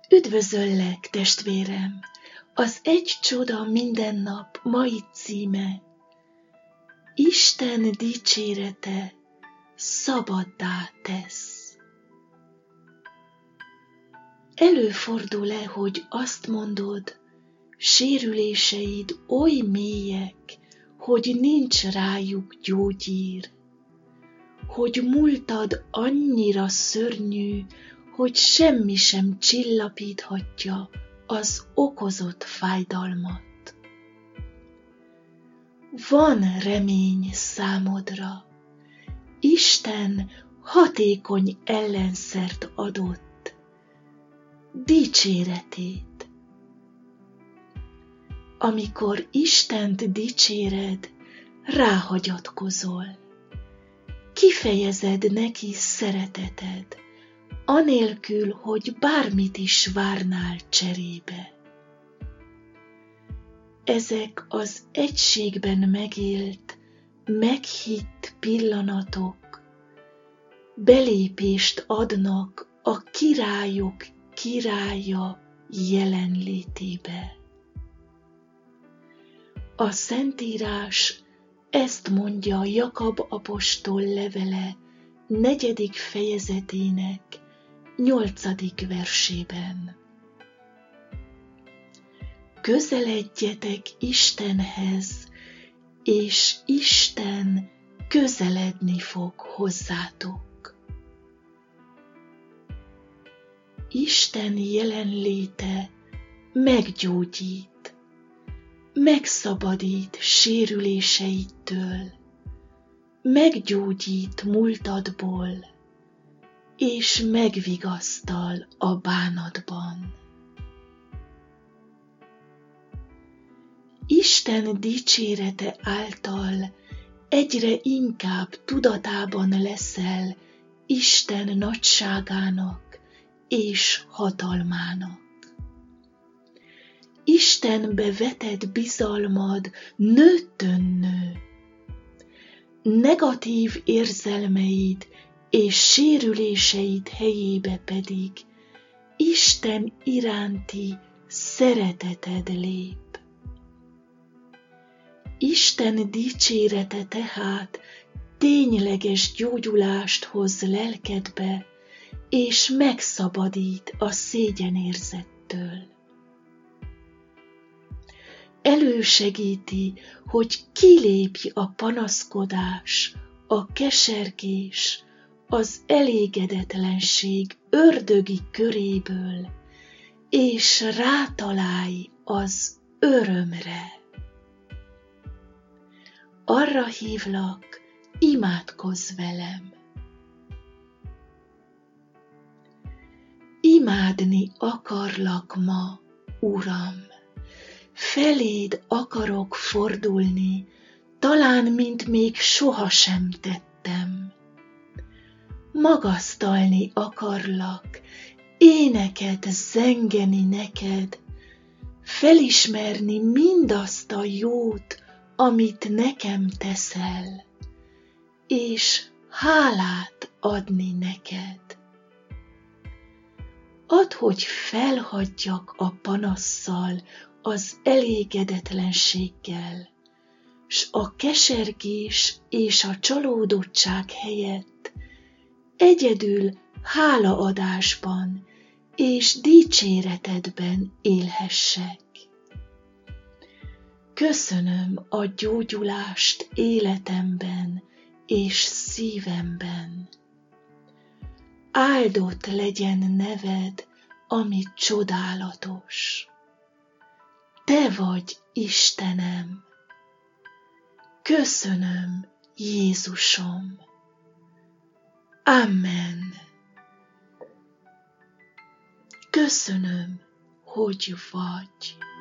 Üdvözöllek, testvérem! Az Egy csoda minden nap mai címe: Isten dicsérete szabaddá tesz. Előfordul-e, hogy azt mondod, sérüléseid oly mélyek, hogy nincs rájuk gyógyír, hogy múltad annyira szörnyű, hogy semmi sem csillapíthatja az okozott fájdalmat? Van remény számodra. Isten hatékony ellenszert adott, dicséretét. Amikor Istent dicséred, ráhagyatkozol. Kifejezed neki szereteted, anélkül, hogy bármit is várnál cserébe. Ezek az egységben megélt, meghitt pillanatok belépést adnak a királyok királya jelenlétébe. A Szentírás ezt mondja Jakab apostol levele 4. fejezetének 8. versében. Közeledjetek Istenhez, és Isten közeledni fog hozzátok. Isten jelenléte meggyógyít, megszabadít sérüléseidtől, meggyógyít múltadból, és megvigasztal a bánatban. Isten dicsérete által egyre inkább tudatában leszel Isten nagyságának és hatalmának. Istenbe vetett bizalmad nőttön nő. Negatív érzelmeid és sérüléseid helyébe pedig Isten iránti szereteted lép. Isten dicsérete tehát tényleges gyógyulást hoz lelkedbe, és megszabadít a szégyenérzettől. Elősegíti, hogy kilépj a panaszkodás, a kesergés, az elégedetlenség ördögi köréből, és rátalálj az örömre. Arra hívlak, imádkozz velem. Imádni akarlak ma, Uram, feléd akarok fordulni, talán mint még sohasem tettem. Magasztalni akarlak, éneket zengeni neked, felismerni mindazt a jót, amit nekem teszel, és hálát adni neked. Add, hogy felhagyjak a panasszal, az elégedetlenséggel, s a kesergés és a csalódottság helyett egyedül hálaadásban és dicséretedben élhessek. Köszönöm a gyógyulást életemben és szívemben. Áldott legyen neved, ami csodálatos. Te vagy Istenem. Köszönöm, Jézusom. Amen. Köszönöm, hogy vagy.